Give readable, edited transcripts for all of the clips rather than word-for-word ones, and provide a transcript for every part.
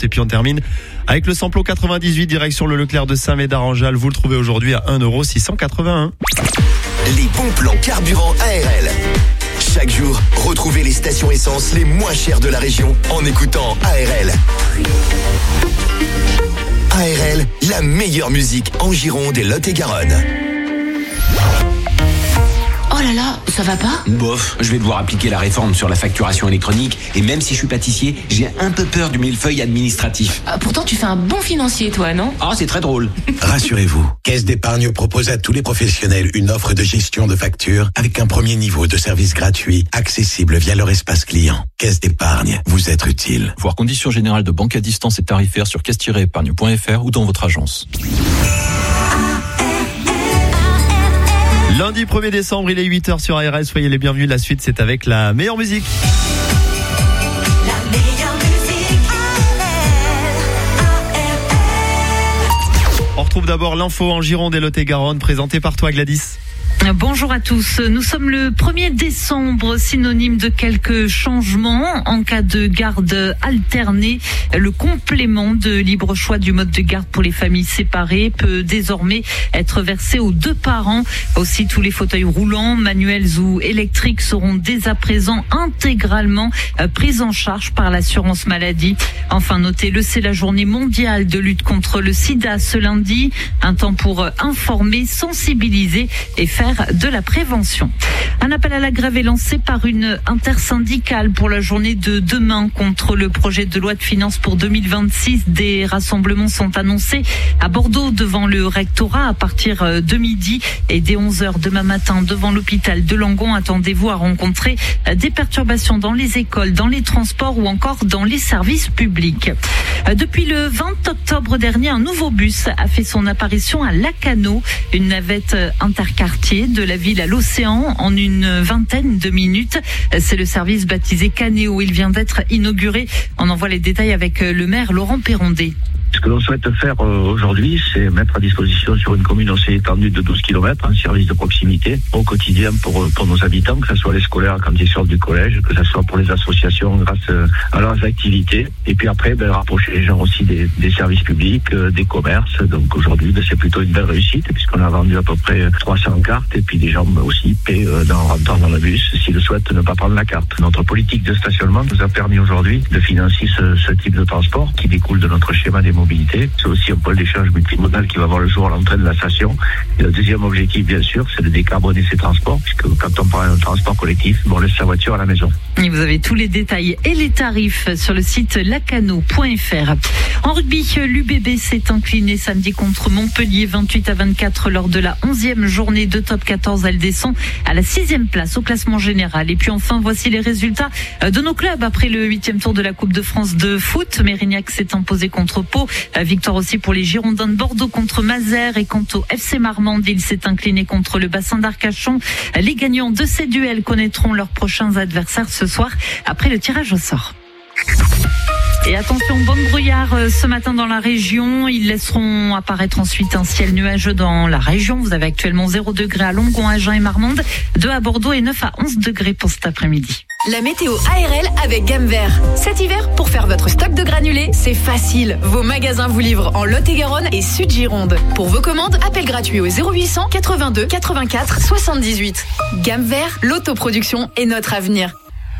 Et puis on termine avec le samplon 98 direction le Leclerc de Saint-Médard-en-Jalles. Vous le trouvez aujourd'hui à 1,681 €. Les bons plans carburant ARL. Chaque jour, retrouvez les stations essence les moins chères de la région en écoutant ARL. ARL, la meilleure musique en Gironde et Lot-et-Garonne. Oh là là, ça va pas ? Bof, je vais devoir appliquer la réforme sur la facturation électronique et même si je suis pâtissier, j'ai un peu peur du millefeuille administratif. Pourtant, tu fais un bon financier, toi, non ? Ah, c'est très drôle. Rassurez-vous, Caisse d'épargne propose à tous les professionnels une offre de gestion de factures avec un premier niveau de service gratuit, accessible via leur espace client. Caisse d'épargne, vous êtes utile. Voir conditions générales de banque à distance et tarifaires sur caisse-épargne.fr ou dans votre agence. Lundi 1er décembre, il est 8h sur ARL. Soyez les bienvenus. La suite, c'est avec la meilleure musique. La meilleure musique, ARL. On retrouve d'abord l'info en Gironde et Lot-et-Garonne, présentée par toi, Gladys. Bonjour à tous. Nous sommes le 1er décembre, synonyme de quelques changements. En cas de garde alternée, le complément de libre choix du mode de garde pour les familles séparées peut désormais être versé aux 2 parents. Aussi, tous les fauteuils roulants, manuels ou électriques seront dès à présent intégralement pris en charge par l'assurance maladie. Enfin, notez-le, c'est la journée mondiale de lutte contre le sida ce lundi. Un temps pour informer, sensibiliser et faire de la prévention. Un appel à la grève est lancé par une intersyndicale pour la journée de demain contre le projet de loi de finances pour 2026. Des rassemblements sont annoncés à Bordeaux devant le rectorat à partir de midi et dès 11h demain matin devant l'hôpital de Langon. Attendez-vous à rencontrer des perturbations dans les écoles, dans les transports ou encore dans les services publics. Depuis le 20 octobre dernier, un nouveau bus a fait son apparition à Lacanau, une navette interquartier de la ville à l'océan en une vingtaine de minutes. C'est le service baptisé Canéo. Il vient d'être inauguré. On en voit les détails avec le maire Laurent Perrondet. Ce que l'on souhaite faire aujourd'hui, c'est mettre à disposition sur une commune aussi étendue de 12 km un service de proximité au quotidien pour nos habitants, que ce soit les scolaires quand ils sortent du collège, que ce soit pour les associations grâce à leurs activités. Et puis après, rapprocher les gens aussi des services publics, des commerces. Donc aujourd'hui, c'est plutôt une belle réussite puisqu'on a vendu à peu près 300 cartes et puis les gens aussi paient en rentrant dans le bus s'ils souhaitent ne pas prendre la carte. Notre politique de stationnement nous a permis aujourd'hui de financer ce type de transport qui découle de notre schéma des mobilités. C'est aussi un pôle d'échange multimodal qui va voir le jour à l'entrée de la station. Et le deuxième objectif, bien sûr, c'est de décarboner ces transports, puisque quand on parle d'un transport collectif, on laisse sa voiture à la maison. Et vous avez tous les détails et les tarifs sur le site lacano.fr. En rugby, l'UBB s'est incliné samedi contre Montpellier 28-24 lors de la 11e journée de top 14. Elle descend à la 6e place au classement général. Et puis enfin, voici les résultats de nos clubs après le 8e tour de la Coupe de France de foot. Mérignac s'est imposé contre Pau. Victoire aussi pour les Girondins de Bordeaux contre Mazères. Et quant au FC Marmande, il s'est incliné contre le Bassin d'Arcachon. Les gagnants de ces duels connaîtront leurs prochains adversaires ce soir après le tirage au sort. Et attention, bon brouillard ce matin dans la région. Ils laisseront apparaître ensuite un ciel nuageux dans la région. Vous avez actuellement 0 degrés à Longon, Agen et Marmande, 2 à Bordeaux et 9 à 11 degrés pour cet après-midi. La météo ARL avec Gamme Vert. Cet hiver, pour faire votre stock de granulés, c'est facile. Vos magasins vous livrent en Lot-et-Garonne et Sud-Gironde. Pour vos commandes, appel gratuit au 0800 82 84 78. Gamme Vert, l'autoproduction est notre avenir.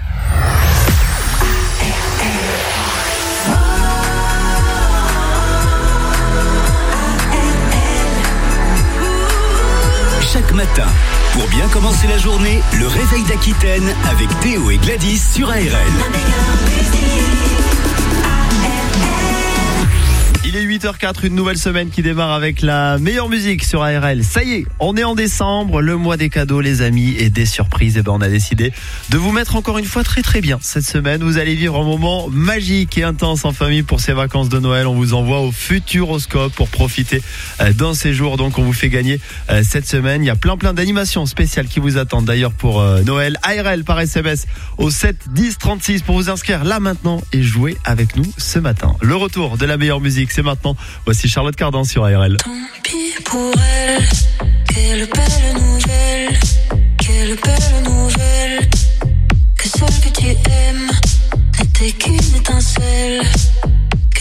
Chaque matin, pour bien commencer la journée, le réveil d'Aquitaine avec Théo et Gladys sur ARL. Il est 8h04, une nouvelle semaine qui démarre avec la meilleure musique sur ARL. Ça y est, on est en décembre, le mois des cadeaux, les amis, et des surprises. Et on a décidé de vous mettre encore une fois très très bien cette semaine. Vous allez vivre un moment magique et intense en famille pour ces vacances de Noël. On vous envoie au Futuroscope pour profiter d'un séjour. Donc on vous fait gagner cette semaine. Il y a plein d'animations spéciales qui vous attendent d'ailleurs pour Noël. ARL par SMS au 7 10 36 pour vous inscrire là maintenant et jouer avec nous ce matin. Le retour de la meilleure musique, c'est maintenant. Voici Charlotte Cardin sur ARL. Tant pis pour elle, quelle belle nouvelle, quelle belle nouvelle, que celle que tu aimes n'était qu'une étincelle,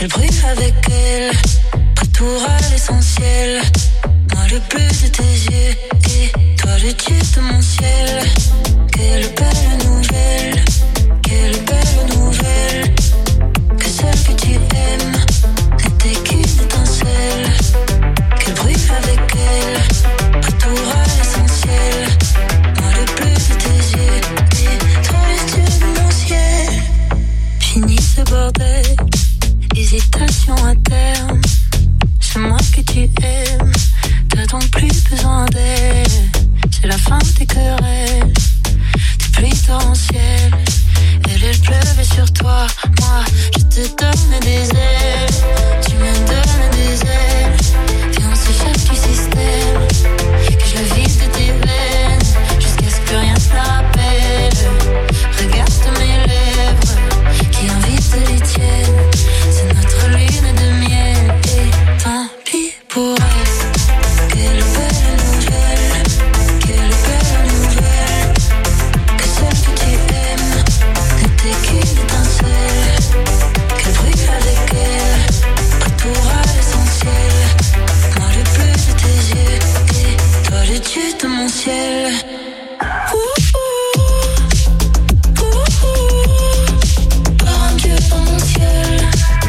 Quel bruit avec elle, retour à l'essentiel. Moi le bleu de tes yeux et toi le dieu de mon ciel. Quelle belle nouvelle, quelle belle nouvelle. Que celle que tu aimes n'était qu'une étincelle. Quel bruit avec elle, retour à l'essentiel. Moi le bleu de tes yeux et toi le dieu de mon ciel. Fini ce bordel, hésitation à terme. C'est moi que tu aimes, t'as donc plus besoin d'elle. C'est la fin des querelles, des pluies torrentielles. Elle pleuvait sur toi, moi je te donne des ailes. Tu me donnes des ailes, viens on s'échappe du système. Que je le vide de tes veines, jusqu'à ce que rien ne la rappelle. Regarde mes lèvres, qui invitent les tiennes. C'est notre lune de miel, et tant pis pour elle. Quelle belle nouvelle, quelle belle nouvelle. Que celle que tu aimes n'était qu'une étincelle. Quel bruit avec elle, retour à l'essentiel. Moi le bleu de tes yeux et toi le dieu de mon ciel. Par un dieu dans mon ciel.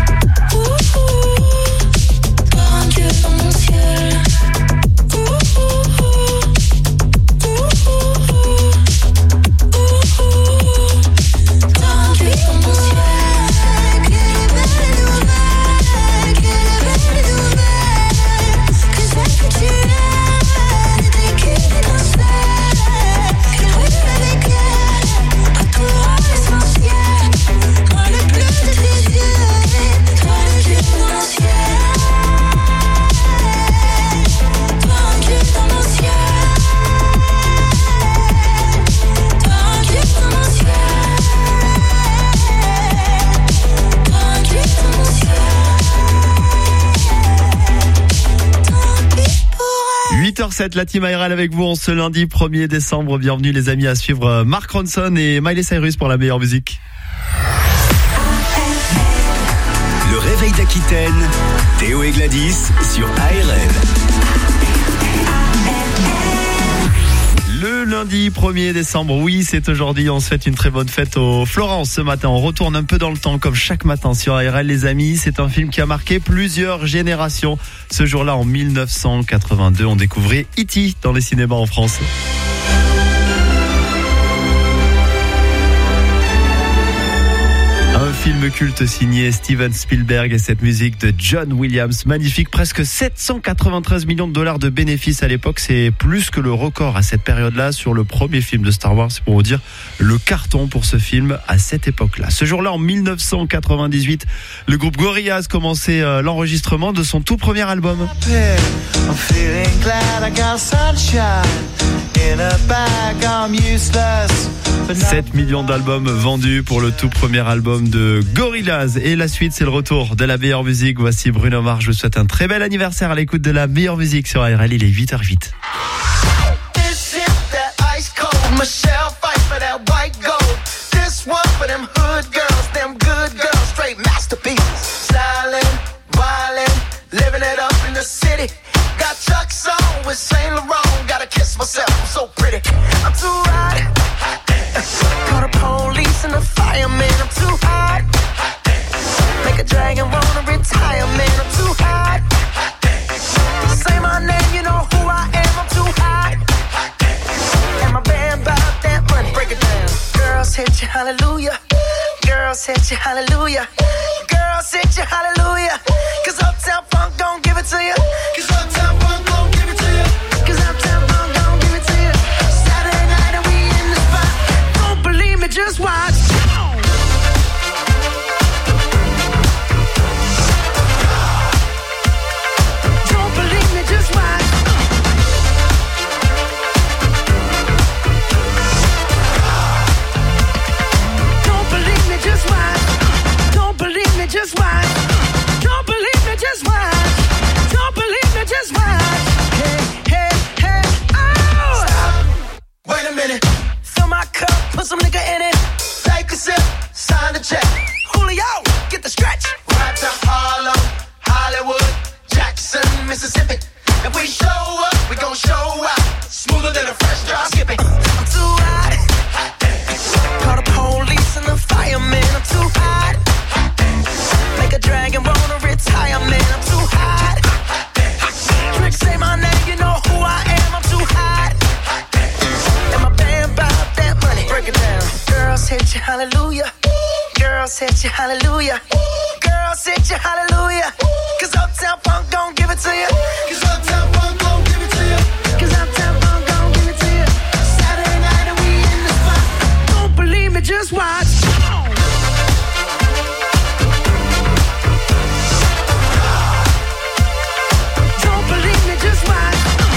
Par un dieu dans mon ciel. La team ARL avec vous en ce lundi 1er décembre. Bienvenue les amis à suivre Mark Ronson et Miley Cyrus pour la meilleure musique. Le réveil d'Aquitaine, Théo et Gladys sur ARL. Le lundi 1er décembre, oui c'est aujourd'hui, on se fait une très bonne fête au Florence ce matin. On retourne un peu dans le temps comme chaque matin sur ARL les amis. C'est un film qui a marqué plusieurs générations. Ce jour-là en 1982, on découvrait E.T. dans les cinémas en France. Un film culte signé Steven Spielberg et cette musique de John Williams. Magnifique, presque 793 millions de dollars de bénéfices à l'époque. C'est plus que le record à cette période-là sur le premier film de Star Wars. C'est pour vous dire le carton pour ce film à cette époque-là. Ce jour-là, en 1998, le groupe Gorillaz commençait l'enregistrement de son tout premier album. 7 millions d'albums vendus pour le tout premier album de Gorillaz. Et la suite, c'est le retour de la meilleure musique. Voici Bruno Mars. Je vous souhaite un très bel anniversaire à l'écoute de la meilleure musique sur ARL. Il est 8h08. Got Chuck's on with Saint Laurent. Gotta kiss myself, I'm so pretty. I'm too hot. Call the police and the fireman. I'm too hot. Make a dragon wanna retire, man. I'm too hot. Say my name, you know who I am. I'm too hot. And my band about that money. Break it down. Girls hit you, hallelujah. Girls hit you, hallelujah. Girls hit you, hallelujah. Cause Uptown Funk don't give it to you. Cause Uptown Funk don't give it to you. Cause Uptown Funk don't give it to you. Saturday night and we in the spot. Don't believe me, just watch. Don't believe me, just watch. Don't believe me, just watch. Don't ya. Girl, sit your hallelujah. Cause Uptown Funk gon' give it to you. Cause Uptown Funk gon' give it to you. Cause Uptown Funk gon' give it to you. Saturday night and we in the spot. Don't believe me, just watch. Don't believe me, just watch.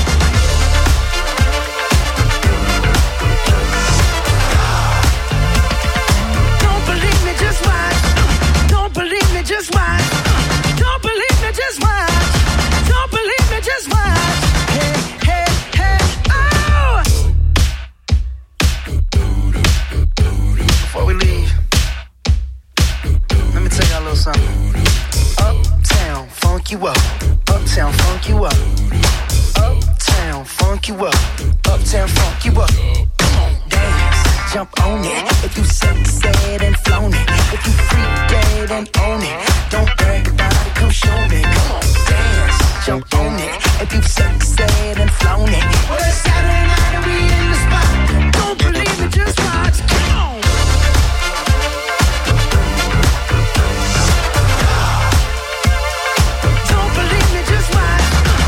Don't believe me, just watch. Don't believe me, just watch. Don't believe me, just watch. Don't believe me, just watch. Hey, hey, hey, oh! Before we leave, let me tell y'all a little something. Uptown, funk you up. Uptown, funk you up. Uptown, funk you up. Uptown, funk you up. Come on, dance, jump on it. If you said and flown it. If you freak dead and own it. Don't brag about it, come show me. Come on, dance, jump on it. If you said and flown it. Well, it's Saturday night and we in the spot. Don't believe it, just watch. Come on. Don't believe me, just watch.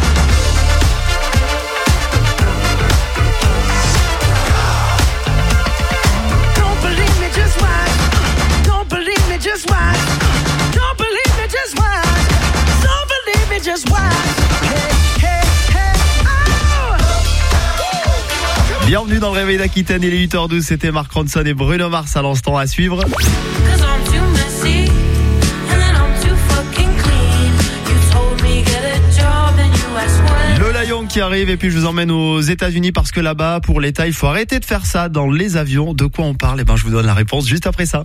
Don't believe me, just watch. Don't believe me, just watch. Don't believe me, just watch. Don't believe me, just watch. Hey, hey, hey, oh! Bienvenue dans le Réveil d'Aquitaine, il est 8h12, c'était Mark Ronson et Bruno Mars à l'instant à suivre. Lola Young qui arrive et puis je vous emmène aux États-Unis parce que là-bas, pour l'État, il faut arrêter de faire ça dans les avions. De quoi on parle? Je vous donne la réponse juste après ça.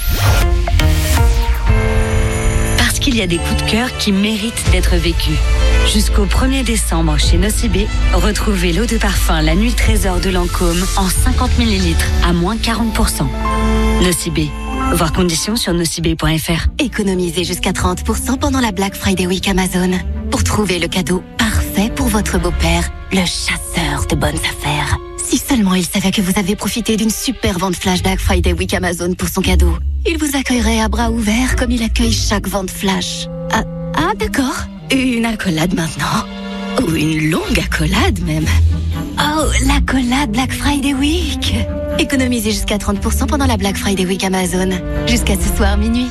Parce qu'il y a des coups de cœur qui méritent d'être vécus. Jusqu'au 1er décembre chez Nocibé, retrouvez l'eau de parfum La Nuit Trésor de Lancôme en 50 ml à moins 40%. Nocibé. Voir conditions sur nocibé.fr. Économisez jusqu'à 30% pendant la Black Friday Week Amazon. Pour trouver le cadeau parfait pour votre beau-père, le chasseur de bonnes affaires. Si seulement il savait que vous avez profité d'une super vente flash Black Friday Week Amazon pour son cadeau. Il vous accueillerait à bras ouverts comme il accueille chaque vente flash. Ah d'accord. Une accolade maintenant. Ou une longue accolade même. Oh, l'accolade Black Friday Week. Économisez jusqu'à 30% pendant la Black Friday Week Amazon. Jusqu'à ce soir minuit.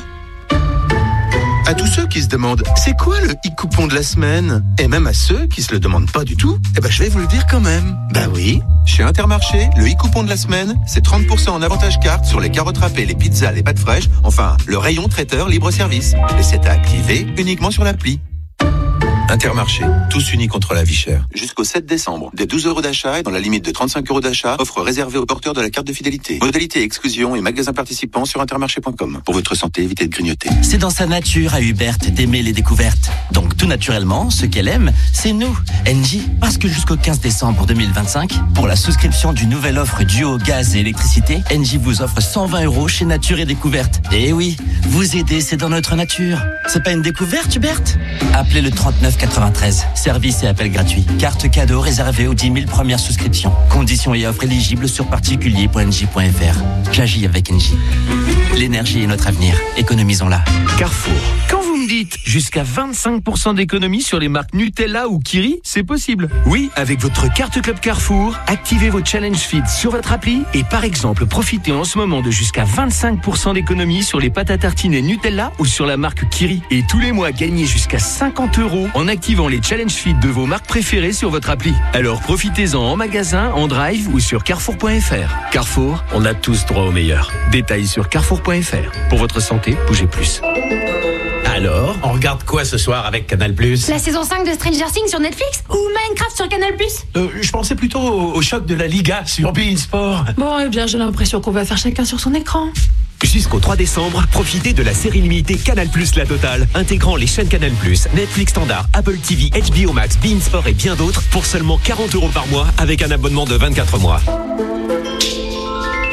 À tous ceux qui se demandent c'est quoi le e-coupon de la semaine, et même à ceux qui se le demandent pas du tout, je vais vous le dire quand même. Bah oui, chez Intermarché, le e-coupon de la semaine, c'est 30% en avantage carte sur les carottes râpées, les pizzas, les pâtes fraîches, enfin le rayon traiteur libre-service. Et c'est à activer uniquement sur l'appli. Intermarché, tous unis contre la vie chère. Jusqu'au 7 décembre, des 12 € d'achat et dans la limite de 35 € d'achat, offre réservée aux porteurs de la carte de fidélité. Modalité, exclusion et magasins participants sur intermarché.com. Pour votre santé, évitez de grignoter. C'est dans sa nature à Hubert d'aimer les découvertes. Donc tout naturellement, ce qu'elle aime, c'est nous, Engie. Parce que jusqu'au 15 décembre 2025, pour la souscription d'une nouvelle offre duo gaz et électricité, Engie vous offre 120 € chez Nature et Découverte. Et oui, vous aider, c'est dans notre nature. C'est pas une découverte, Hubert? Appelez le 3993. Service et appel gratuit. Carte cadeau réservée aux 10 000 premières souscriptions. Conditions et offres éligibles sur particulier.engie.fr. J'agis avec Engie. L'énergie est notre avenir. Économisons-la. Carrefour. Quand vous me dites jusqu'à 25% d'économie sur les marques Nutella ou Kiri, c'est possible. Oui, avec votre carte Club Carrefour, activez vos Challenge Feeds sur votre appli et par exemple, profitez en ce moment de jusqu'à 25% d'économie sur les pâtes à tartiner Nutella ou sur la marque Kiri. Et tous les mois, gagnez jusqu'à 50 € en activant les Challenge Feeds de vos marques préférées sur votre appli. Alors profitez-en en magasin, en drive ou sur carrefour.fr. Carrefour, on a tous droit au meilleur. Détails sur carrefour.fr. Pour votre santé, bougez plus. Alors, on regarde quoi ce soir avec Canal+? La saison 5 de Stranger Things sur Netflix ou Minecraft sur Canal+? Je pensais plutôt au choc de la Liga sur beIN Sport. Bon, eh bien, j'ai l'impression qu'on va faire chacun sur son écran. Jusqu'au 3 décembre, profitez de la série limitée Canal+, la totale, intégrant les chaînes Canal+, Netflix Standard, Apple TV, HBO Max, beIN Sport et bien d'autres pour seulement 40 € par mois avec un abonnement de 24 mois.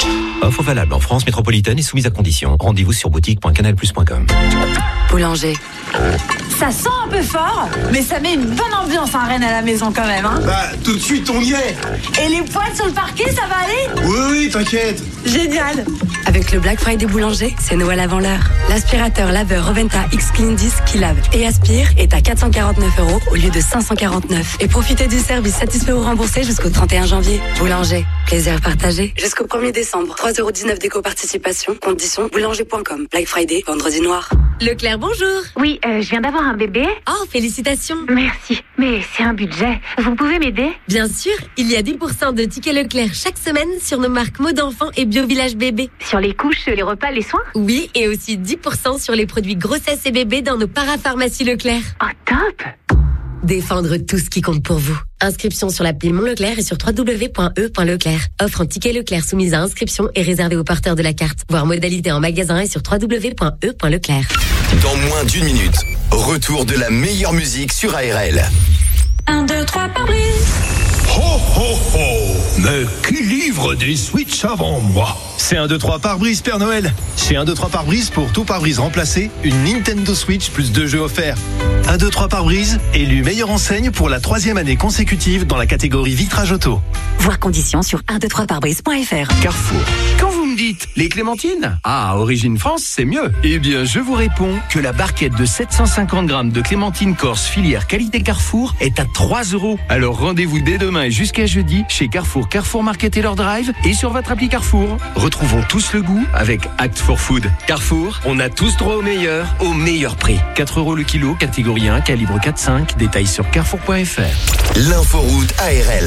Offre valable en France métropolitaine et soumise à conditions. Rendez-vous sur boutique.canalplus.com. Boulanger. Ça sent un peu fort, mais ça met une bonne ambiance à Rennes à la maison quand même. Hein. Bah, tout de suite, on y est. Et les poils sur le parquet, ça va aller? Oui, t'inquiète. Génial. Avec le Black Friday Boulanger, c'est Noël avant l'heure. L'aspirateur laveur Roventa X Clean Disc qui lave et aspire est à 449 € au lieu de 549. Et profitez du service satisfait ou remboursé jusqu'au 31 janvier. Boulanger, plaisir partagé. Jusqu'au 1er décembre, 3,19 € d'éco-participation. Conditions boulanger.com. Black Friday, vendredi noir. Leclerc, bonjour. Oui, je viens d'avoir un bébé. Oh, félicitations. Merci, mais c'est un budget. Vous pouvez m'aider? Bien sûr, il y a 10% de tickets Leclerc chaque semaine sur nos marques Mode Enfant et Bio Village Bébé. Sur les couches, les repas, les soins? Oui, et aussi 10% sur les produits grossesse et bébé dans nos parapharmacies Leclerc. Oh, top! Défendre tout ce qui compte pour vous. Inscription sur l'appli Mon Leclerc et sur www.e.leclerc. Offre en ticket Leclerc soumise à inscription et réservée aux porteurs de la carte. Voir modalité en magasin et sur www.e.leclerc. Dans moins d'une minute, retour de la meilleure musique sur ARL. 1, 2, 3 par brise. Ho ho ho! Mais qui livre des Switch avant moi? C'est 1, 2, 3 pare-brise Père Noël. Chez 1, 2, 3 pare-brise, pour tout pare-brise remplacé, une Nintendo Switch plus 2 jeux offerts. 1, 2, 3 pare-brise, élu meilleure enseigne pour la 3e année consécutive dans la catégorie vitrage auto. Voir conditions sur 123parbrise.fr. Carrefour. Quand vous me dites les clémentines, Origine France, c'est mieux. Eh bien, je vous réponds que la barquette de 750 grammes de clémentines corse filière qualité Carrefour est à 3 €. Alors rendez-vous dès demain et jusqu'à jeudi chez Carrefour, Carrefour Market et leur drive et sur votre appli Carrefour. Retrouvons tous le goût avec Act for Food. Carrefour, on a tous droit au meilleur prix. 4 € le kilo, catégorie 1, calibre 4-5. Détails sur carrefour.fr. L'inforoute ARL.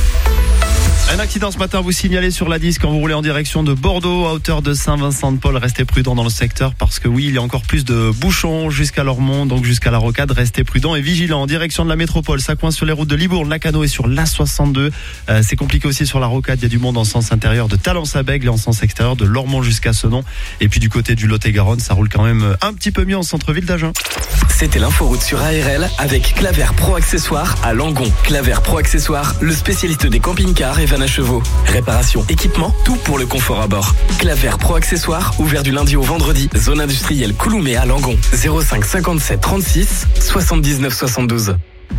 Un accident ce matin, vous signalez sur la 10 quand vous roulez en direction de Bordeaux à hauteur de Saint-Vincent-de-Paul. Restez prudent dans le secteur parce que oui, il y a encore plus de bouchons jusqu'à Lormont, donc jusqu'à la Rocade. Restez prudent et vigilant en direction de la métropole. Ça coince sur les routes de Libourne, Lacanau et sur l'A62. C'est compliqué aussi sur la Rocade. Il y a du monde en sens intérieur de Talence à Bègle et en sens extérieur de Lormont jusqu'à Senon. Et puis du côté du Lot-et-Garonne, ça roule quand même un petit peu mieux en centre-ville d'Agen. C'était l'inforoute sur ARL avec Claver Pro Accessoires à Langon. Claver Pro Accessoires, le spécialiste des camping-cars et vannes à chevaux. Réparation, équipement, tout pour le confort à bord. Claver Pro Accessoires, ouvert du lundi au vendredi. Zone industrielle Couloumé à Langon. 05 57 36 79 72.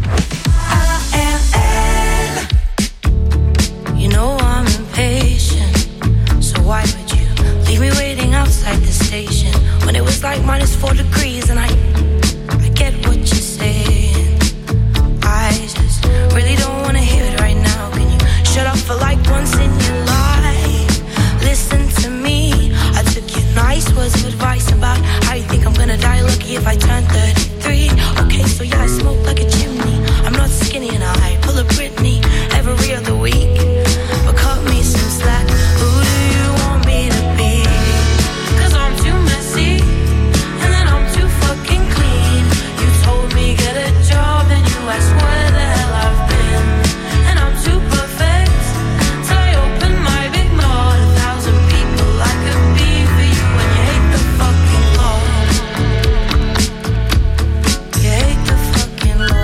You know I'm impatient, so why would you leave me waiting outside the station when it was like -4 degrees and I get what you're saying. I just really don't want to hear it right now. Can you shut up for like once in your life? Listen to me. I took your nice words of advice about how you think I'm gonna die lucky if I turn 33. Okay, so yeah, I smoke like a chimney. I'm not skinny and I pull a Britney every other week. But cut me some slack. Who do you want me to be? 'Cause I'm too messy and then I'm too fucking clean. You told me get a job and you asked where the hell I've been. And I'm too perfect till I open my big mouth. 1,000 people I could be for you and you hate the fucking law. You hate the fucking law.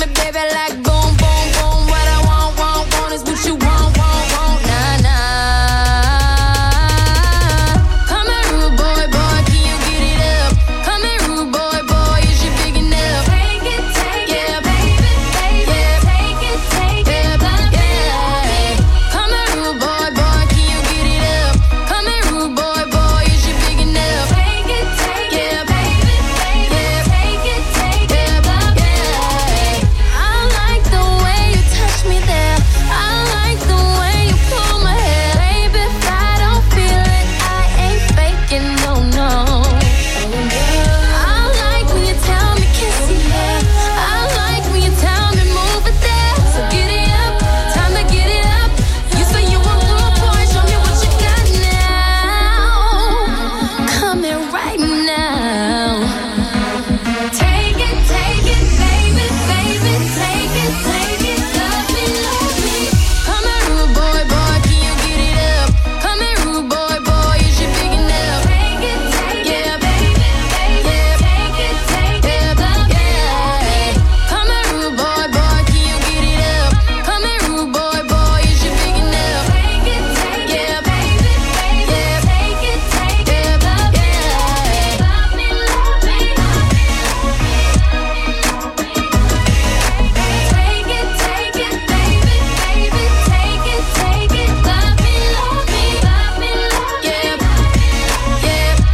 me, baby, like boom, boom, boom. What I want is what you want, nah, nah. Come here, rude boy, boy, can you get it up? Come here, rude boy, boy, is you big enough? Take it, yeah, baby, yeah, take it, yeah, yeah. Come here, rude boy, boy, can you get it up? Come here, rude boy, boy, is you big enough? Take it, yeah, baby, yeah, take it, yeah, yeah. I like the way you touch me there. I like the way you pull my hair. Baby, if I don't feel it, I ain't faking, no, no. I like when you tell me kiss it there. I like when you tell me move it there. So get it up, time to get it up. You say you want good boy, show me what you got now. Come here right now. Take it, baby, baby, take it, love me, love me. Come here, rude boy, boy, can you get it up? Come here, rude boy, boy, is you big enough? Take it, yeah, baby, yeah, take it, yeah, yeah. Come here, rude boy, boy, can you get it up? Come here, rude boy, boy, is you big enough? Take it, yeah, baby, yeah, take it, yeah, yeah. Love me, love me. Take it, baby, baby, take it, love me, love me, love me, love, yeah, yeah, yeah.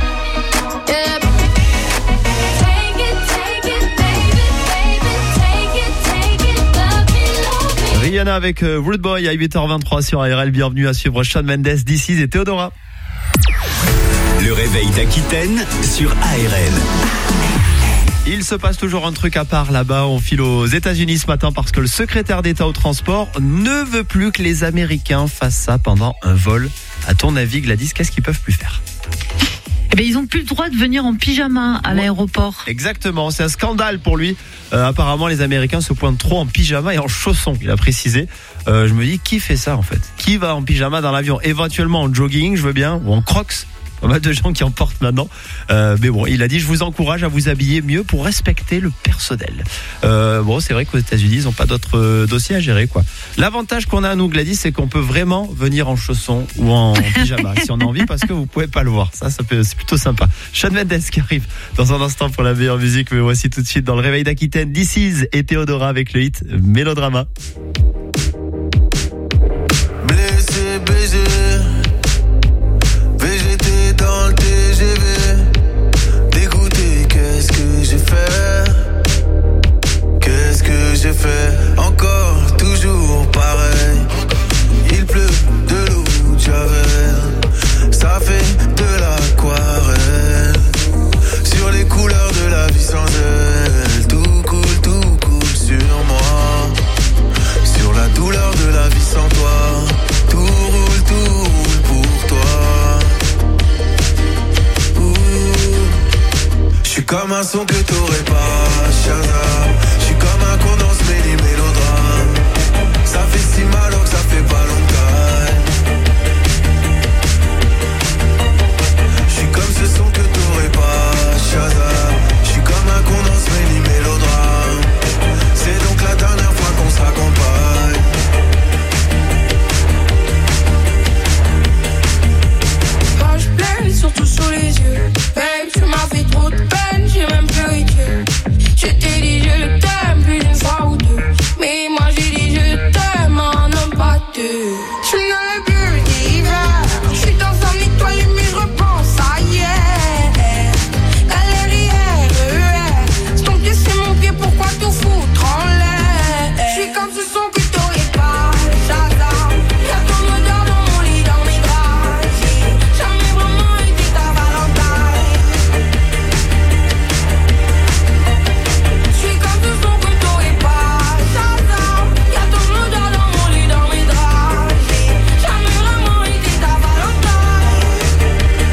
Take it, baby, baby, take it, love me, love me. Rihanna avec Rude Boy à 8h23 sur ARL. Bienvenue à suivre Shawn Mendes, This Is et Théodora. Le réveil d'Aquitaine sur ARL. Il se passe toujours un truc à part là-bas. On file aux États-Unis ce matin parce que le secrétaire d'État au transport ne veut plus que les Américains fassent ça pendant un vol. À ton avis, Gladys, qu'est-ce qu'ils peuvent plus faire? Eh ben, ils ont plus le droit de venir en pyjama à l'aéroport. Exactement, c'est un scandale pour lui. Apparemment, les Américains se pointent trop en pyjama et en chaussons, il a précisé. Je me dis, qui fait ça en fait? Qui va en pyjama dans l'avion? Éventuellement en jogging, je veux bien, ou en crocs. Pas mal de gens qui en portent maintenant. Mais bon, il a dit, je vous encourage à vous habiller mieux pour respecter le personnel. Bon, c'est vrai qu'aux États-Unis, ils n'ont pas d'autres dossiers à gérer, quoi. L'avantage qu'on a à nous, Gladys, c'est qu'on peut vraiment venir en chaussons ou en pyjama, si on a envie, parce que vous pouvez pas le voir. C'est plutôt sympa. Shawn Mendes qui arrive dans un instant pour la meilleure musique, mais voici tout de suite dans le réveil d'Aquitaine, This Is et Théodora avec le hit Mélodrama. Blessé, baisé, VGT dans le TGV. Dégoûté, qu'est-ce que j'ai fait? Qu'est-ce que j'ai fait? Encore, toujours pareil. Il pleut de l'eau de Javel. Ça fait de l'aquarelle. Sur les couleurs de la vie sans elle. Tout coule sur moi. Sur la douleur de la vie sans toi. Tout roule pour toi. J'suis comme un son que t'aurais pas, Shazam. J'suis comme un condense mêlé mélodrame. Ça fait si mal alors que ça fait pas longtemps. J'suis comme ce son que t'aurais pas, Shazam. J'suis comme un condense mêlé mélodrame. C'est donc la dernière fois qu'on se raccompagne. Quand je pleure, surtout sous les yeux. Babe, tu m'as fait trop de peine, j'ai même pleuré Dieu. Je t'ai dit je t'aime plus d'une fois ou deux. Mais moi j'ai dit je t'aime en homme pas deux. Je n'avais plus d'hiver. Je suis dans un étoile mais je repense à hier. Galère, c'est ton pied, c'est mon pied, pourquoi tout foutre en l'air? Je suis comme ce son que t'aurais pas, Shazam. Y'a ton odeur dans mon lit, dans mes draps. J'ai jamais vraiment été ta Valentine. Je suis comme ce son que t'aurais pas, Shazam. Y'a ton odeur dans mon lit, dans mes draps. J'ai jamais vraiment été ta Valentine.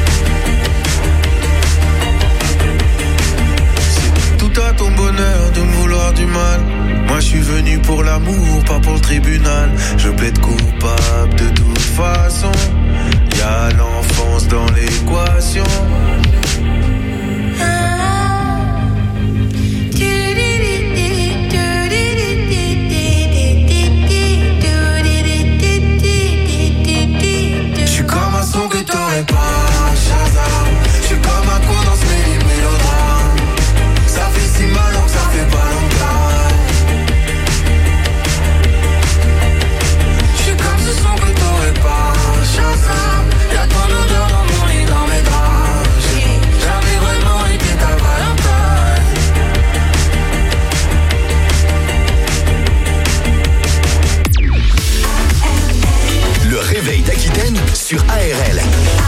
Tout à ton bonheur de me vouloir du mal. Moi je suis venu pour l'amour, pas pour le tribunal. Je plaide coupable de toute façon. Y'a l'enfance dans l'équation. sur ARL.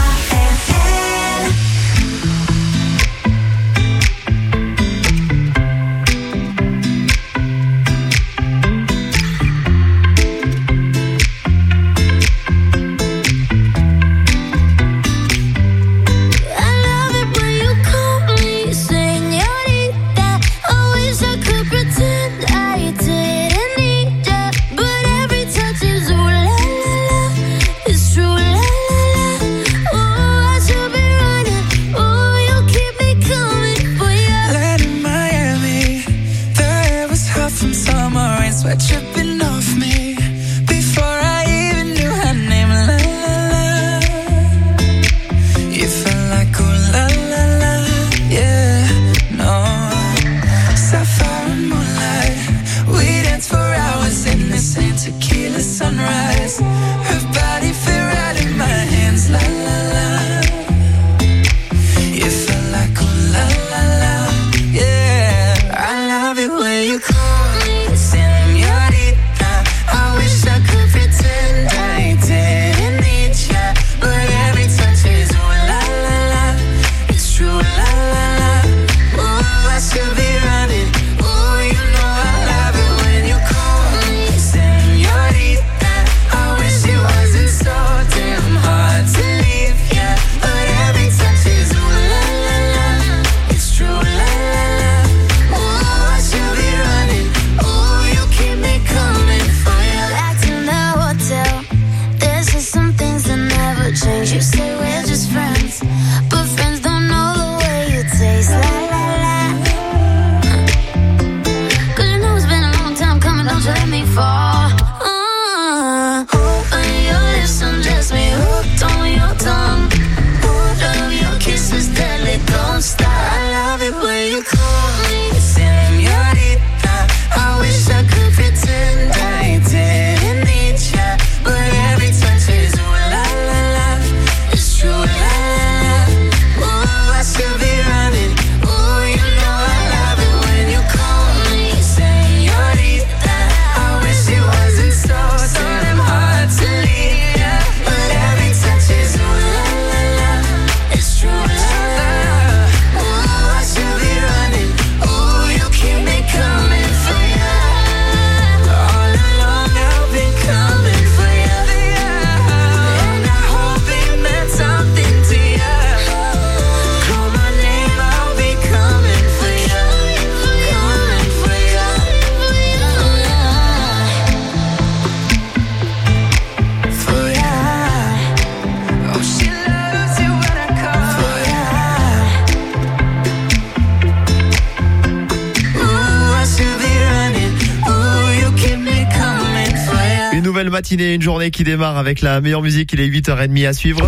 Matinée, une journée qui démarre avec la meilleure musique. Il est 8h30 à suivre.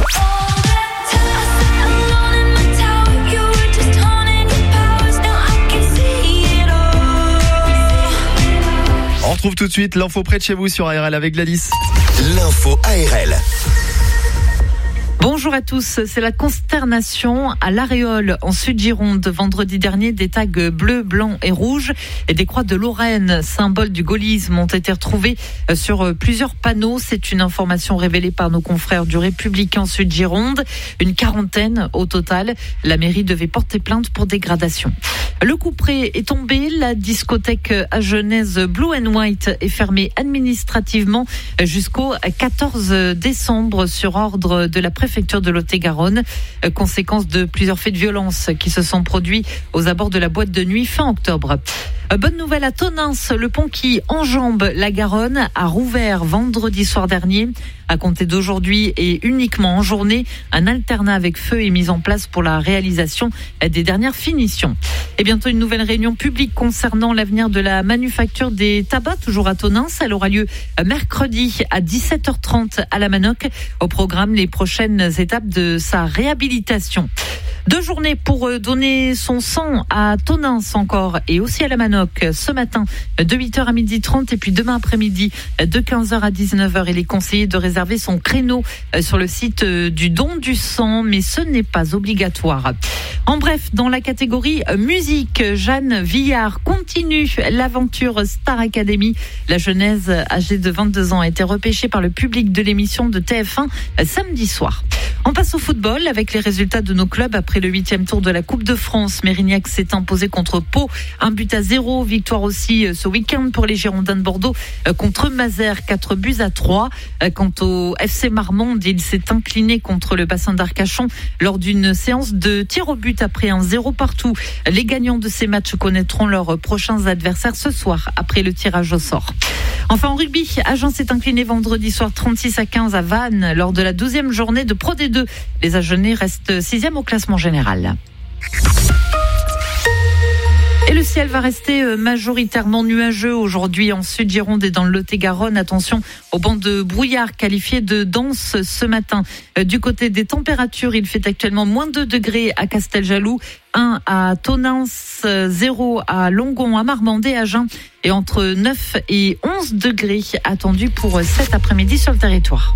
On retrouve tout de suite l'info près de chez vous sur ARL avec Gladys. L'info ARL. Bonjour à tous, c'est la consternation à l'Aréole en Sud-Gironde. Vendredi dernier, des tags bleus, blancs et rouges et des croix de Lorraine, symbole du gaullisme, ont été retrouvés sur plusieurs panneaux. C'est une information révélée par nos confrères du Républicain Sud-Gironde. Une quarantaine au total. La mairie devait porter plainte pour dégradation. Le couperet est tombé. La discothèque à Genèse Blue and White est fermée administrativement jusqu'au 14 décembre sur ordre de la préfecture de Lot-et-Garonne, conséquence de plusieurs faits de violence qui se sont produits aux abords de la boîte de nuit fin octobre. Bonne nouvelle à Tonins, le pont qui enjambe la Garonne a rouvert vendredi soir dernier. À compter d'aujourd'hui et uniquement en journée, un alternat avec feu est mis en place pour la réalisation des dernières finitions. Et bientôt une nouvelle réunion publique concernant l'avenir de la manufacture des tabacs, toujours à Tonins. Elle aura lieu mercredi à 17h30 à la Manoc. Au programme, les prochaines étapes de sa réhabilitation. 2 journées pour donner son sang à Tonins encore et aussi à la Manoc. Greenock ce matin de 8h à 12h30 et puis demain après-midi de 15h à 19h. Il est conseillé de réserver son créneau sur le site du don du sang, mais ce n'est pas obligatoire. En bref, dans la catégorie musique, Jeanne Villard continue l'aventure Star Academy. La Genèse, âgée de 22 ans, a été repêchée par le public de l'émission de TF1 samedi soir. On passe au football avec les résultats de nos clubs après le 8e tour de la Coupe de France. Mérignac s'est imposé contre Pau, 1-0. Victoire aussi ce week-end pour les Girondins de Bordeaux contre Mazères, 4-3. Quant au FC Marmande, il s'est incliné contre le bassin d'Arcachon lors d'une séance de tir au but après un 0 partout. Les gagnants de ces matchs connaîtront leurs prochains adversaires ce soir après le tirage au sort. Enfin en rugby, Agen s'est incliné vendredi soir 36-15 à Vannes lors de la 12e journée de Pro D2. Les Agenais restent 6e au classement général. Et le ciel va rester majoritairement nuageux aujourd'hui en Sud-Gironde et dans le Lot-et-Garonne. Attention aux bancs de brouillard qualifiés de denses ce matin. Du côté des températures, il fait actuellement moins 2 degrés à Casteljaloux, 1 à Tonins, 0 à Longon, à Marmande et à Agen, et entre 9 et 11 degrés attendus pour cet après-midi sur le territoire.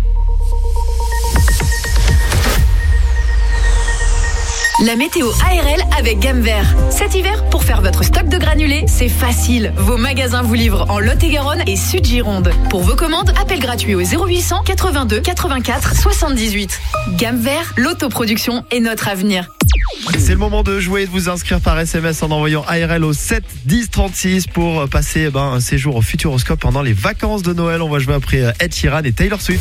La météo ARL avec Gamme Vert. Cet hiver, pour faire votre stock de granulés, c'est facile. Vos magasins vous livrent en Lot-et-Garonne et Sud-Gironde. Pour vos commandes, appel gratuit au 0800 82 84 78. Gamme Vert, l'autoproduction est notre avenir. C'est le moment de jouer et de vous inscrire par SMS en envoyant ARL au 7 10 36 pour passer un séjour au Futuroscope pendant les vacances de Noël. On va jouer après Ed Sheeran et Taylor Swift.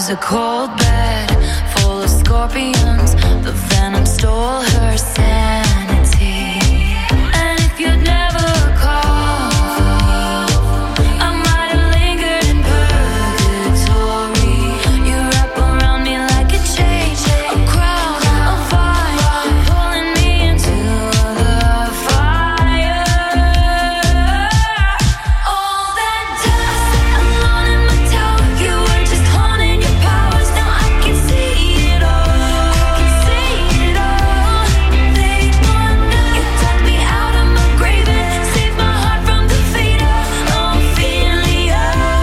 was a cold bed full of scorpions. The venom stole her sanity. And if you'd never called, I might have lingered in purgatory. You wrap around me like a chain, a crown, a fire, pulling me into the fire. All that dust, alone in my tower. You were just haunting your powers. Now I can see it all. See it all. They wonder you dug me out of my grave and saved my heart from defeat. Ophelia.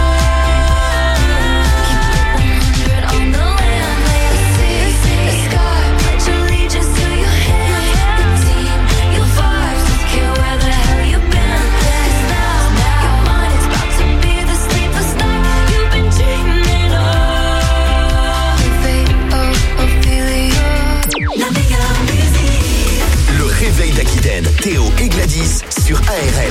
Keep 100 on the land. Legacy, the sky. Pledge allegiance to your hand. Your team, your vibes. Don't care where the hell you've been. 'Cause now your mind is about to be the sleepless night you've been dreaming of. Fate of Ophelia. Le réveil d'Aquitaine, Théo et Gladys sur ARL.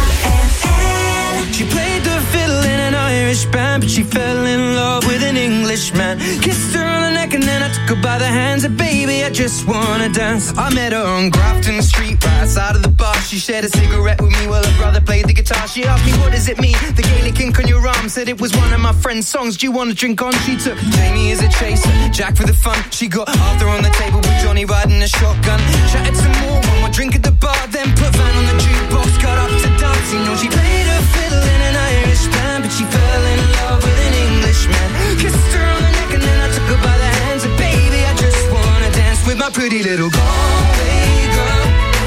She played the fiddle in an Irish band, but she fell in love with an Englishman. Kissed her on the neck and then I took her by the hands. And baby, I just wanna dance. I met her on Grafton Street, right outside of the bar. She shared a cigarette with me while her brother played the guitar. She asked me, what does it mean? The Gaelic ink on your arm. Said it was one of my friend's songs. Do you want to drink on? She took Jamie as a chaser, Jack for the fun. She got Arthur on the table with Johnny riding a shotgun. Chatted some more, one more drink at the bar. Then put Van on the jukebox, got up to dance. You know she played her fiddle in an Irish band, but she fell in love with an Englishman. Kissed her on the neck and then I took her by the hands. And baby, I just wanna dance with my pretty little Galway girl.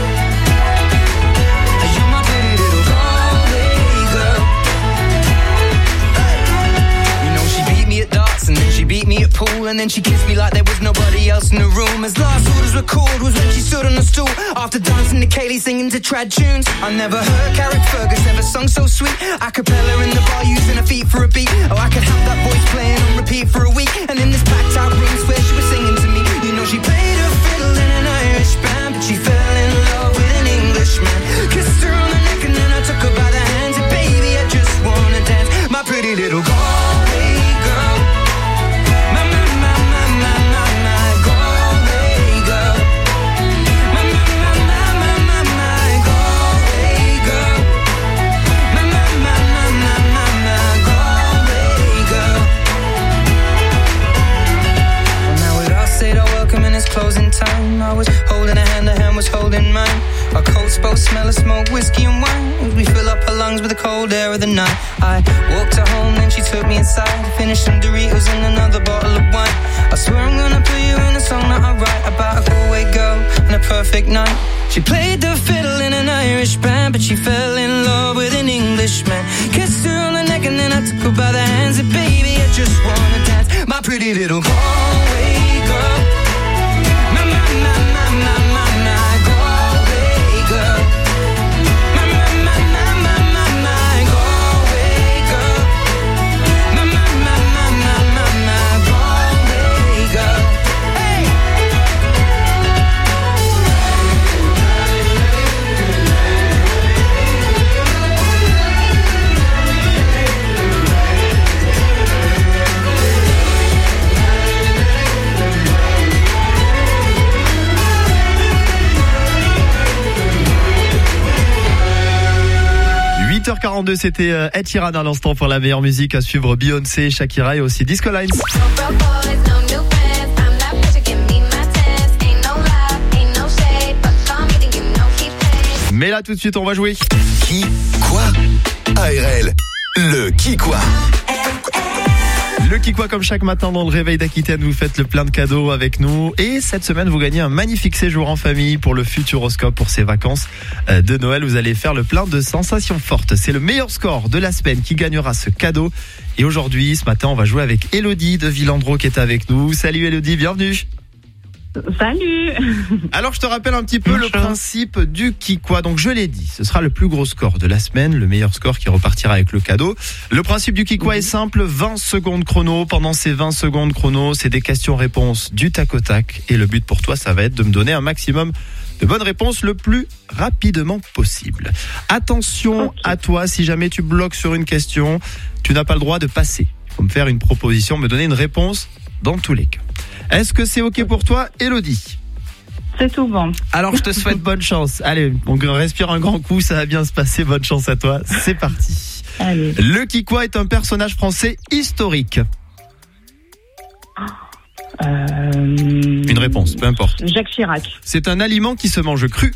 You're my pretty little Galway girl. You know she beat me at darts and then she beat me at pool. And then she kissed me like there was nobody else in the room. As last orders were called was when she stood on the stool. After dancing to Kaylee singing to trad tunes. I never heard Carrick Fergus ever sung so sweet. A cappella in the bar using her feet for a beat. Oh, I could have that voice playing on repeat for a week. And in this packed out room where she was singing to me. You know she played her fiddle in an Irish band, but she fell in love with an Englishman. Kissed her on the neck and then I took her by the hands. And baby, I just wanna dance. My pretty little Galway girl. My Galway girl. My Galway girl. My Galway girl. Well, now we all said our welcome and it's closing time. I was holding her hand was holding mine. Our coats both smell of smoke, whiskey and wine. We fill up her lungs with the cold air of the night. I walked her home, then she took me inside. Finished some Doritos and another bottle of wine. I swear I'm gonna put you in a song that I write about a Galway girl and a perfect night. She played the fiddle in an Irish band, but she fell in love with an Englishman. Kissed her on the neck and then I took her by the hands. And baby, I just wanna dance. My pretty little Galway girl. My Galway girl. My Galway girl. My Galway girl. Hey. h 42, c'était Ed Sheeran à l'instant pour la meilleure musique. À suivre Beyoncé, Shakira et aussi Disco Lines. Mais là tout de suite on va jouer. Qui, quoi? ARL, le qui, quoi? Le qui quoi, comme chaque matin dans le réveil d'Aquitaine, vous faites le plein de cadeaux avec nous. Et cette semaine, vous gagnez un magnifique séjour en famille pour le Futuroscope pour ces vacances de Noël. Vous allez faire le plein de sensations fortes. C'est le meilleur score de la semaine qui gagnera ce cadeau. Et aujourd'hui, ce matin, on va jouer avec Elodie de Villandreau qui est avec nous. Salut Elodie, bienvenue. Salut. Alors je te rappelle un petit peu le principe du qui quoi. Donc je l'ai dit, ce sera le plus gros score de la semaine, le meilleur score qui repartira avec le cadeau. Le principe du qui quoi est simple, 20 secondes chrono. Pendant ces 20 secondes chrono, c'est des questions-réponses du tac au tac. Et le but pour toi, ça va être de me donner un maximum de bonnes réponses le plus rapidement possible. Attention à toi, si jamais tu bloques sur une question, tu n'as pas le droit de passer. Il Faut me faire une proposition, me donner une réponse dans tous les cas. Est-ce que c'est OK pour toi, Elodie ? C'est tout bon. Alors, je te souhaite bonne chance. Allez, on respire un grand coup, ça va bien se passer. Bonne chance à toi. C'est parti. Allez. Le Kikwa est un personnage français historique. Une réponse, peu importe. Jacques Chirac. C'est un aliment qui se mange cru.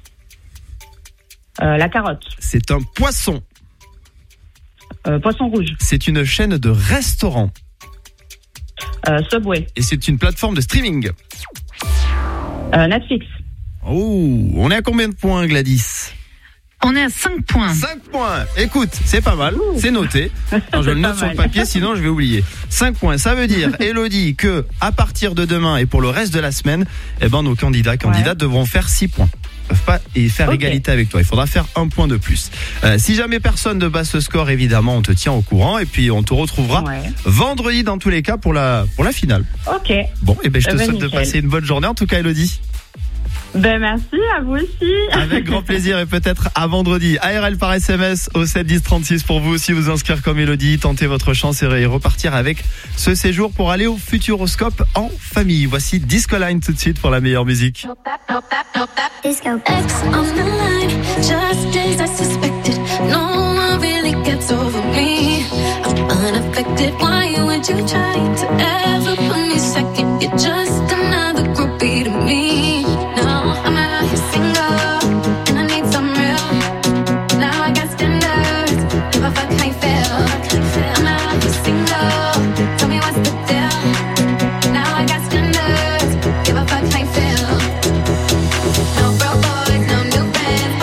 La carotte. C'est un poisson. Poisson rouge. C'est une chaîne de restaurants. Subway. Et c'est une plateforme de streaming. Netflix. Oh, on est à combien de points, Gladys ? On est à 5 points. 5 points. Écoute, c'est pas mal, c'est noté. Alors, je le note sur le papier, sinon je vais oublier. 5 points, ça veut dire, Elodie, que à partir de demain et pour le reste de la semaine, nos candidates devront faire 6 points. Ils peuvent pas faire égalité avec toi. Il faudra faire 1 point de plus. Si jamais personne ne bat ce score, évidemment, on te tient au courant et puis on te retrouvera vendredi dans tous les cas pour la finale. Ok. Bon, je te souhaite nickel. de passer une bonne journée en tout cas, Elodie. Merci, à vous aussi. Avec grand plaisir et peut-être à vendredi. ARL par SMS au 7 10 36 pour vous aussi vous inscrire comme Elodie, tenter votre chance et repartir avec ce séjour pour aller au Futuroscope en famille. Voici Disco Line tout de suite pour la meilleure musique. Disco. X on the line, just as I suspected. No one really gets over me. I'm unaffected. Why would you try to ever put me second? You're just another groupie to me. No, I'm out here single, and I need some real. Now I got standards. If I fuck, I fail. I'm out here single. Tell me what's the deal. Now I got standards. If I fuck, I fail. No broke boys, no new friends.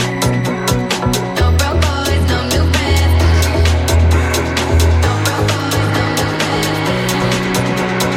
No broke boys, no new friends. No broke boys, no new friends.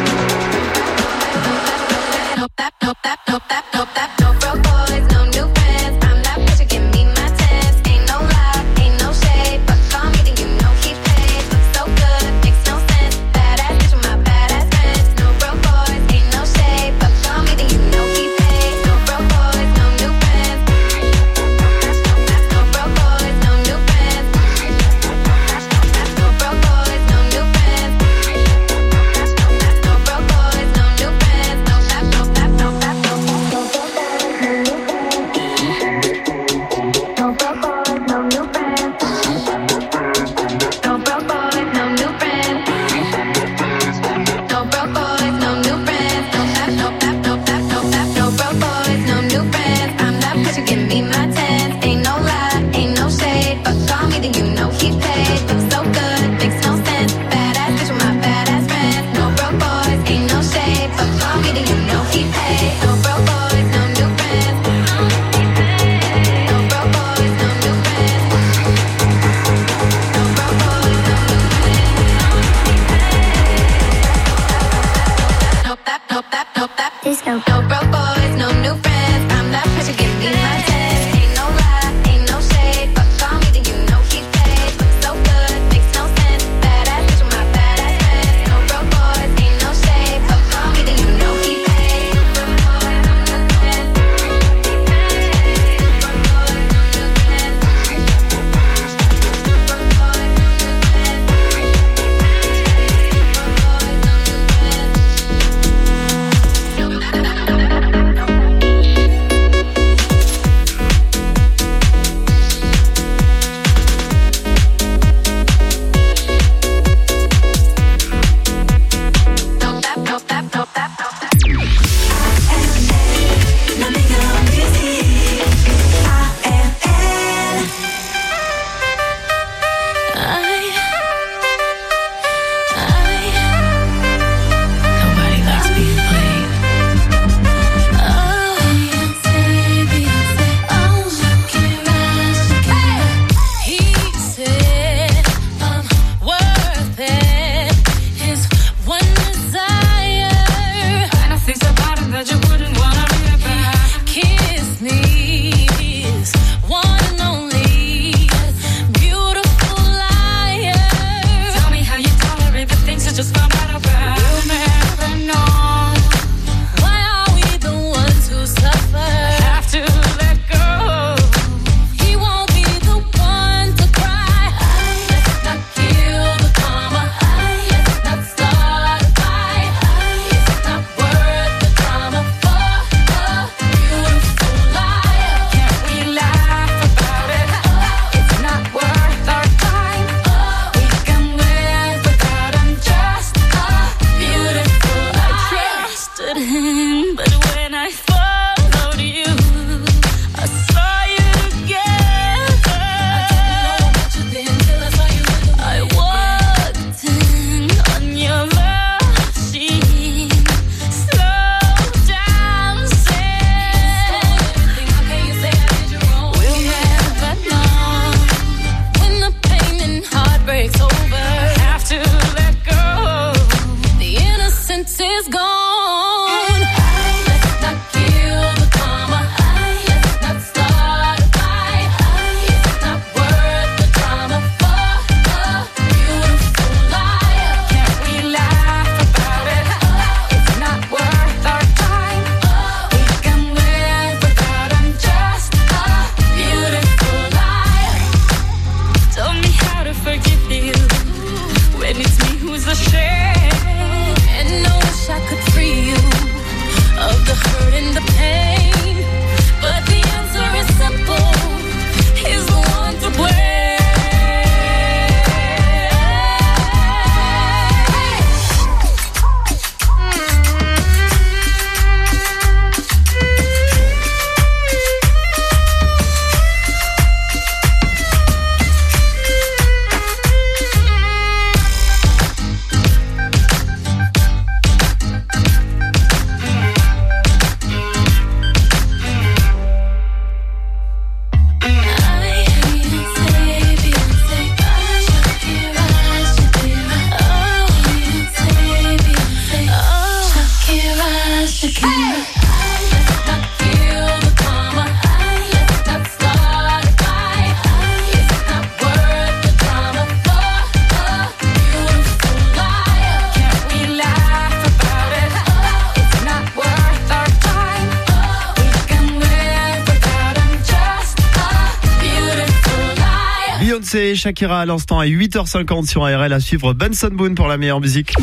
Beyoncé et Shakira à l'instant à 8h50 sur ARL, à suivre Benson Boone pour la meilleure musique.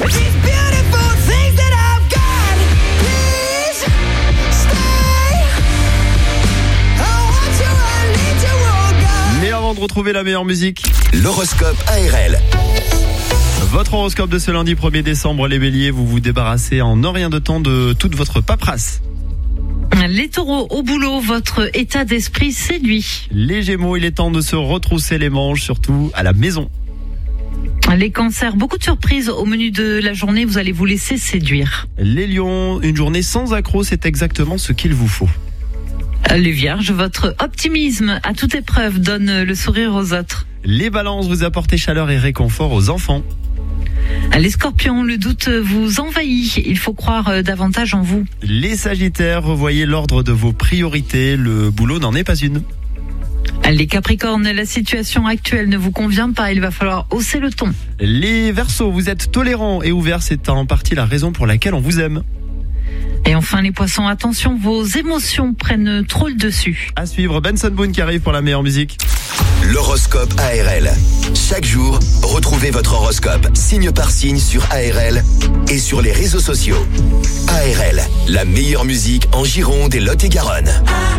Mais avant de retrouver la meilleure musique, l'horoscope ARL. Votre horoscope de ce lundi 1er décembre, les béliers, vous vous débarrassez en un rien de temps de toute votre paperasse. Les taureaux, au boulot, votre état d'esprit séduit. Les gémeaux, il est temps de se retrousser les manches, surtout à la maison. Les cancers, beaucoup de surprises au menu de la journée, vous allez vous laisser séduire. Les lions, une journée sans accroc, c'est exactement ce qu'il vous faut. Les vierges, votre optimisme à toute épreuve donne le sourire aux autres. Les balances, vous apportez chaleur et réconfort aux enfants. Les scorpions, le doute vous envahit, il faut croire davantage en vous. Les sagittaires, revoyez l'ordre de vos priorités, le boulot n'en est pas une. Les capricornes, la situation actuelle ne vous convient pas, il va falloir hausser le ton. Les verseaux, vous êtes tolérants et ouverts, c'est en partie la raison pour laquelle on vous aime. Et enfin les poissons, attention, vos émotions prennent trop le dessus. À suivre Benson Boone qui arrive pour la meilleure musique. L'horoscope ARL. Chaque jour, retrouvez votre horoscope signe par signe sur ARL et sur les réseaux sociaux. ARL, la meilleure musique en Gironde et Lot-et-Garonne.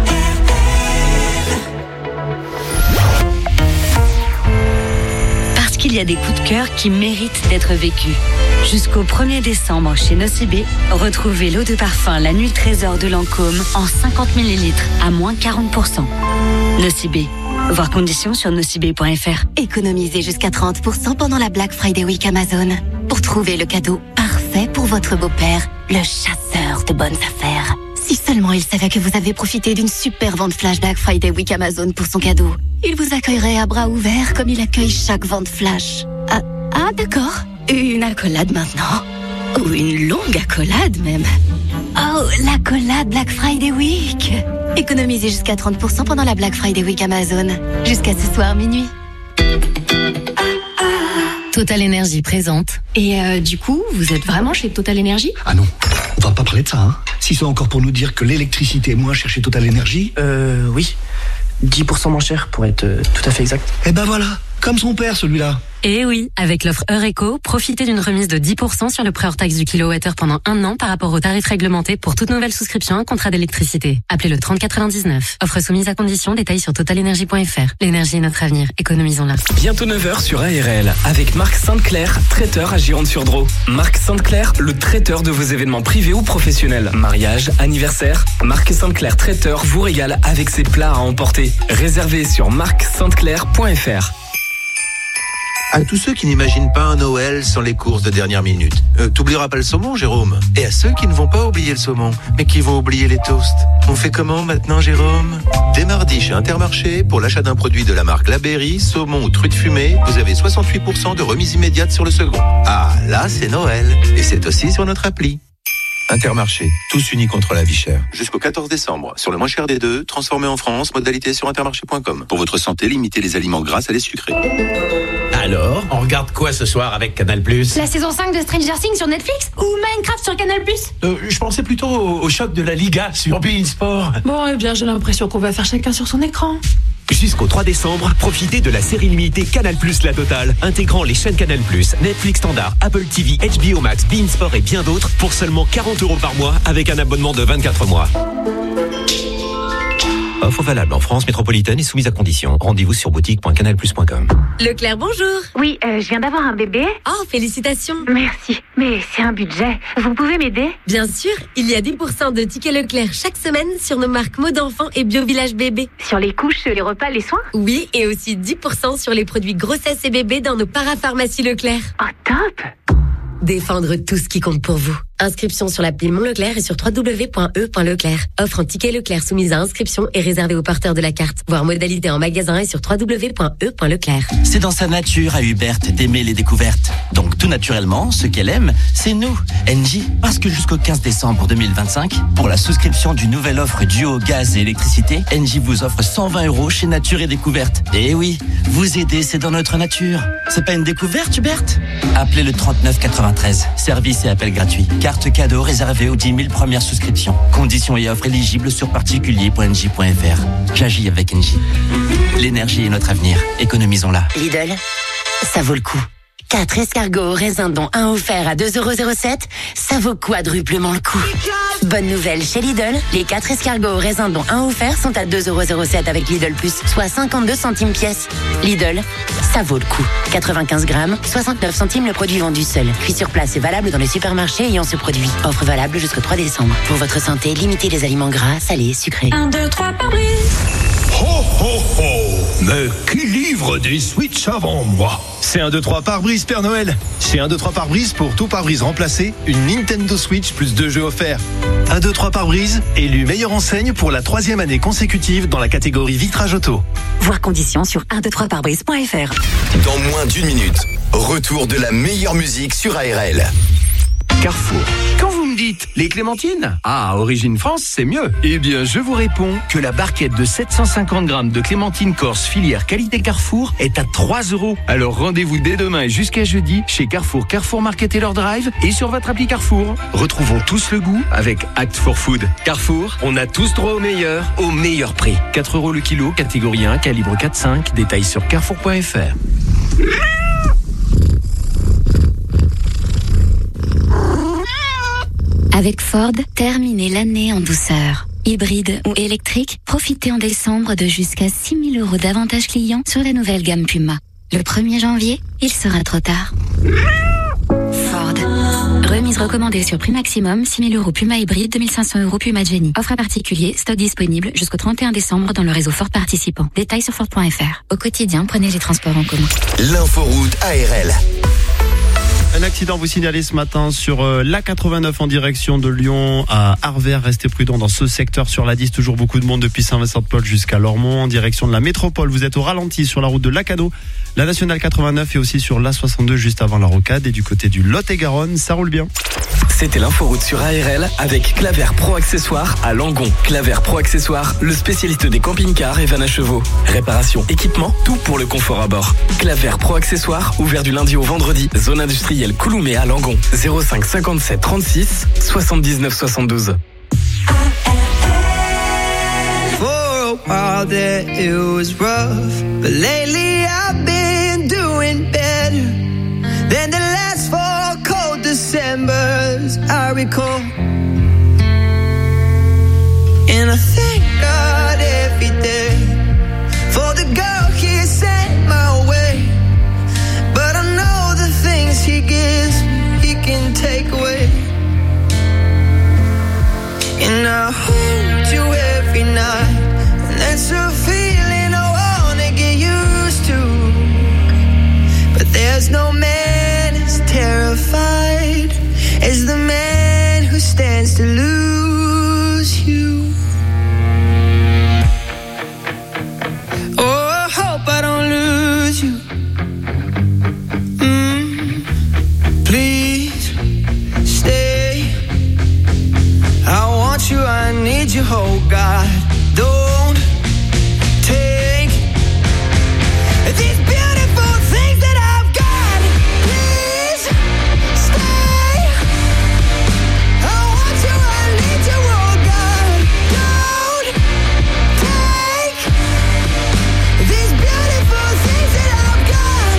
Parce qu'il y a des coups de cœur qui méritent d'être vécus. Jusqu'au 1er décembre chez Nocibé, retrouvez l'eau de parfum La Nuit Trésor de Lancôme en 50 ml à moins 40%. Nocibé. Voir conditions sur nocibé.fr. Économisez jusqu'à 30% pendant la Black Friday Week Amazon. Pour trouver le cadeau parfait pour votre beau-père, le chasseur de bonnes affaires. Si seulement il savait que vous avez profité d'une super vente flash Black Friday Week Amazon pour son cadeau, il vous accueillerait à bras ouverts comme il accueille chaque vente flash. Ah d'accord. Une accolade maintenant. Ou une longue accolade même. Oh, l'accolade Black Friday Week. Économisez jusqu'à 30% pendant la Black Friday Week Amazon. Jusqu'à ce soir minuit. Total Energy présente. Et du coup, vous êtes vraiment chez Total Energy ? Ah non, on va pas parler de ça, hein. Si c'est encore pour nous dire que l'électricité est moins chère chez Total Energy. Oui. 10% moins cher pour être tout à fait exact. Eh ben voilà, comme son père celui-là. Et oui, avec l'offre Eureko, profitez d'une remise de 10% sur le prix hors taxe du kilowattheure pendant 1 an par rapport au tarif réglementé pour toute nouvelle souscription à un contrat d'électricité. Appelez le 3099. Offre soumise à condition, détails sur totalenergy.fr. L'énergie est notre avenir, économisons-la. Bientôt 9h sur ARL avec Marc Sainte-Claire, traiteur à Gironde-sur-Dro. Marc Sainte-Claire, le traiteur de vos événements privés ou professionnels. Mariage, anniversaire. Marc Sainte-Claire, traiteur, vous régale avec ses plats à emporter. Réservez sur marcsainteclaire.fr. À tous ceux qui n'imaginent pas un Noël sans les courses de dernière minute. T'oublieras pas le saumon, Jérôme. Et à ceux qui ne vont pas oublier le saumon, mais qui vont oublier les toasts. On fait comment maintenant, Jérôme ? Dès mardi chez Intermarché, pour l'achat d'un produit de la marque La Berry, saumon ou truite fumée, vous avez 68% de remise immédiate sur le second. Ah, là, c'est Noël. Et c'est aussi sur notre appli. Intermarché, tous unis contre la vie chère. Jusqu'au 14 décembre, sur le moins cher des deux, transformé en France, modalité sur intermarché.com. Pour votre santé, limitez les aliments gras à les sucrés. Alors, on regarde quoi ce soir avec Canal+? La saison 5 de Stranger Things sur Netflix ou Minecraft sur Canal+? Je pensais plutôt au choc de la Liga sur beIN Sport. Bon, eh bien, j'ai l'impression qu'on va faire chacun sur son écran. Jusqu'au 3 décembre, profitez de la série limitée Canal+, la totale, intégrant les chaînes Canal+, Netflix Standard, Apple TV, HBO Max, beIN Sport et bien d'autres pour seulement 40 € par mois avec un abonnement de 24 mois. Offre valable en France métropolitaine et soumise à conditions. Rendez-vous sur boutique.canalplus.com. Leclerc, bonjour. Oui, je viens d'avoir un bébé. Oh, félicitations. Merci, mais c'est un budget. Vous pouvez m'aider? Bien sûr, il y a 10% de tickets Leclerc chaque semaine sur nos marques Mots d'enfants et Bio Village Bébé. Sur les couches, les repas, les soins? Oui, et aussi 10% sur les produits grossesse et bébé dans nos parapharmacies Leclerc. Oh, top! Défendre tout ce qui compte pour vous. Inscription sur l'appli Mon Leclerc et sur www.e.leclerc. Offre en ticket Leclerc soumise à inscription et réservée aux porteurs de la carte. Voir modalité en magasin et sur www.e.leclerc. C'est dans sa nature à Hubert d'aimer les découvertes. Donc tout naturellement, ce qu'elle aime, c'est nous, NJ. Parce que jusqu'au 15 décembre 2025, pour la souscription d'une nouvelle offre duo gaz et électricité, NJ vous offre 120 € chez Nature et Découverte. Et oui, vous aider, c'est dans notre nature. C'est pas une découverte, Hubert? Appelez le 3993. Service et appel gratuit. Carte cadeau réservée aux 10 000 premières souscriptions. Conditions et offres éligibles sur particulier.nj.fr. J'agis avec NJ. L'énergie est notre avenir. Économisons-la. Lidl, ça vaut le coup. 4 escargots au raisin dont un offert à 2,07€, ça vaut quadruplement le coup. Bonne nouvelle chez Lidl, les 4 escargots au raisin dont un offert sont à 2,07€ avec Lidl Plus, soit 52 centimes pièce. Lidl, ça vaut le coup. 95 grammes, 69 centimes le produit vendu seul. Cuit sur place et valable dans les supermarchés ayant ce produit. Offre valable jusqu'au 3 décembre. Pour votre santé, limitez les aliments gras, salés, sucrés. 1, 2, 3 par brise. Ho ho ho! Mais qui livre des Switch avant moi? C'est 1, 2, 3 pare-brise Père Noël. Chez 1, 2, 3 pare-brise, pour tout pare-brise remplacé, une Nintendo Switch plus 2 jeux offerts. 1, 2, 3 pare-brise, élu meilleure enseigne pour la 3e année consécutive dans la catégorie vitrage auto. Voir conditions sur 123parbrise.fr. Dans moins d'1 minute, retour de la meilleure musique sur ARL. Carrefour. Quand vous me dites les clémentines, Origine France, c'est mieux. Eh bien, je vous réponds que la barquette de 750 grammes de clémentines corse filière qualité Carrefour est à 3€. Alors rendez-vous dès demain et jusqu'à jeudi chez Carrefour, Carrefour Market et leur drive et sur votre appli Carrefour. Retrouvons tous le goût avec Act for Food. Carrefour, on a tous droit au meilleur prix. 4€ le kilo, catégorie 1, calibre 4,5. Détails sur carrefour.fr. Avec Ford, terminez l'année en douceur. Hybride ou électrique, profitez en décembre de jusqu'à 6 000 € d'avantages clients sur la nouvelle gamme Puma. Le 1er janvier, il sera trop tard. Ford. Remise recommandée sur prix maximum, 6 000 € Puma hybride, 2 500 € Puma Jenny. Offre à particulier, stock disponible jusqu'au 31 décembre dans le réseau Ford participant. Détails sur Ford.fr. Au quotidien, prenez les transports en commun. L'inforoute ARL. Un accident vous signalez ce matin sur l'A89 en direction de Lyon à Arvers. Restez prudents dans ce secteur sur la 10. Toujours beaucoup de monde depuis Saint-Vincent-de-Paul jusqu'à Lormont en direction de la métropole. Vous êtes au ralenti sur la route de Lacano, la nationale 89 et aussi sur l'A62 juste avant la rocade. Et du côté du Lot-et-Garonne, ça roule bien. C'était l'inforoute sur ARL avec Claver Pro Accessoires à Langon. Claver Pro Accessoires, le spécialiste des camping-cars et vannes à chevaux. Réparation, équipement, tout pour le confort à bord. Claver Pro Accessoires, ouvert du lundi au vendredi. Zone industrielle Couloumé à Langon. 05 57 36 79 72. For a while there it was rough, but lately I've been doing better than the last 4 cold Decembers I recall. And I thank God every day for the girl He sent my way. But I know the things He gives me, He can take away. And I hold you every night, and that's a feeling I wanna get used to. But there's no man as terrified as the man who stands to lose you. Oh, I hope I don't lose you. Please stay. I want you, I need you, oh God. Don't take these beautiful things that I've got. Please stay. I want you, I need you, oh God. Don't take these beautiful things that I've got.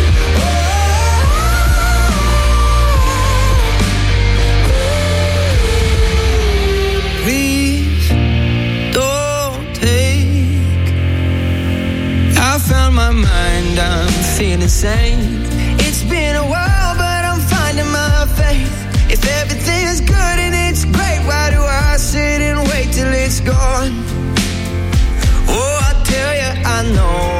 Please don't take. I found my mind, I'm feeling sane. It's been a while, but I'm finding my faith. If everything is good and it's great, why do I sit and wait till it's gone? Oh, I tell you, I know